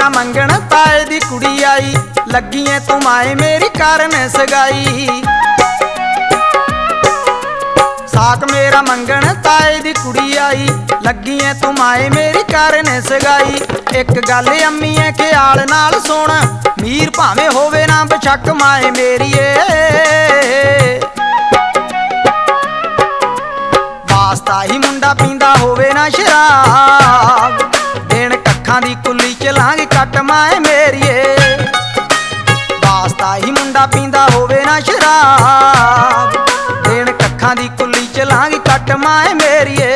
मेरा मंगण ताए दी कुड़ी आई, लगिए तू माए मेरी करन सगाई। साक मेरा मंगण ताए दी कुड़ी आई, लगिए तू माए मेरी करन सगाई। एक गल अम्मीए ख्याल नाल सुण, मीर भावें होवे ना बेशक माए मेरीए। वास्ता ही मुंडा पींदा होवे ना शराब, देण कक्खां दी कुल्ली चलांगी कट माए मेरीए। वास्ता ही मुंडा पींदा होवे ना शराब, देण कक्खां दी कुल्ली चलांगी कट माए मेरीए।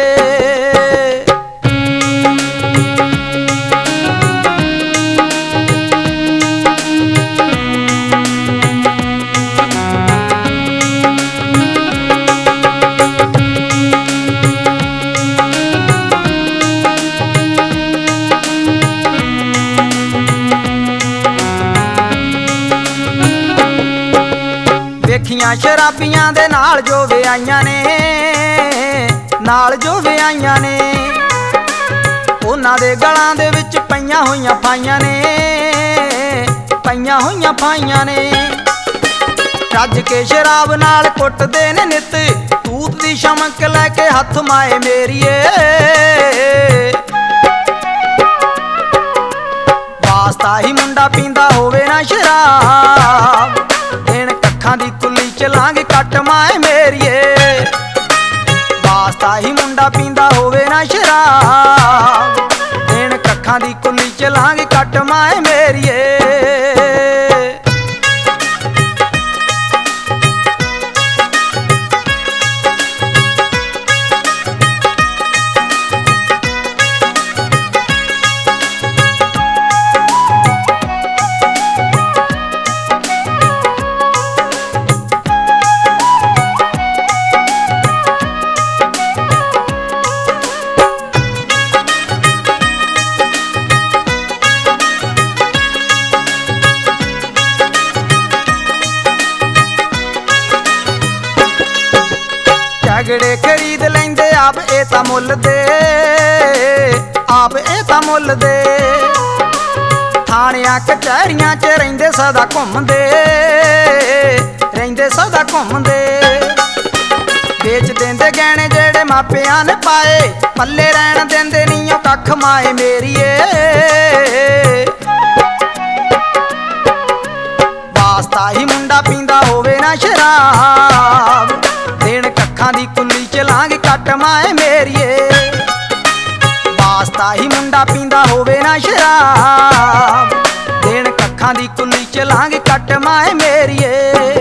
देखियां शराबियां दे नाल जो विआइयां ने, नाल जो विआइयां ने, उन्हां दे गलां दे विच पईयां होईयां फाइयां ने, पईयां होईयां फाइयां ने। रज के शराब नाल कुटदे ने नित, तूत दी शमक लैके हथ माए मेरीए। वास्ता ही मुंडा पींदा होवे ना शराब, देण कक्खां दी कुल्ली चलांगी कट माए मेरीए। वास्ता ही मुंडा पींदा होवे ना शराब, देण कक्खां दी कुल्ली चलांगी कट माए मेरीए। झगड़े खरीद लेंदे आप ए तां मुल दे, आप ए तां मुल दे। थाणियां कचहरियां च रहिंदे सदा घुमदे, रहिंदे सदा घुमदे। बेच देंदे गहणे जेड़े मापियां ने पाए, पल्ले रहण देंदे नीं ओ कख माए मेरीए। वास्ता ही मुंडा पींदा होवे ना शराब, देण कक्खां दी कुल्ली चलांगी कट माए मेरीए। वास्ता ही मुंडा पींदा होवे ना शराब, देण कक्खां दी कुल्ली चलांगी कट माए मेरीए।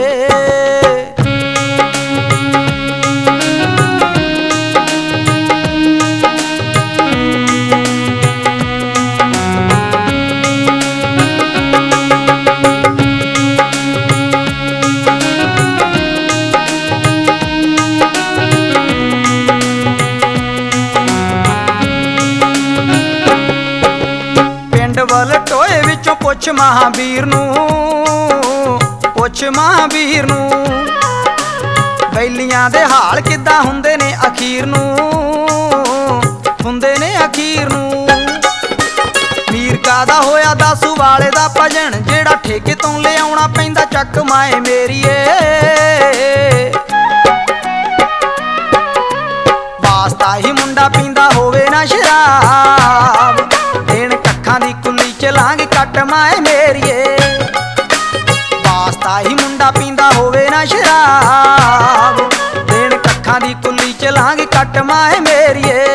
टोए विचों पुछ महावीर नूं, पुछ महावीर नूं, बैलियां दे हाल किद्दां हुंदे ने अखीर नूं, हुंदे ने अखीर नूं। मीर कादा होया दासू वाले दा भजन, जेड़ा ठेके तों लिआउणा पैंदा चक माए मेरीए। वास्ता ही मुंडा पींदा होवे ना शराब, देण कक्खां दी कुल्ली चलांगी कट माए मेरीए। वास्ता ही मुंडा पींदा होवे ना शराब, देण कक्खां दी कुल्ली चलांगी कट माए मेरीए।